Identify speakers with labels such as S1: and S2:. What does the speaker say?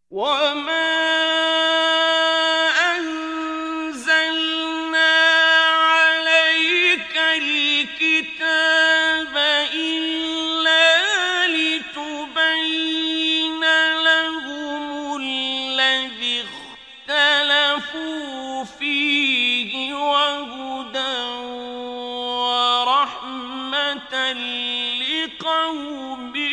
S1: وما أنزلنا عليك الكتاب إلا لتبين لهم الذي اختلفوا فيه وهدى ورحمة لقوم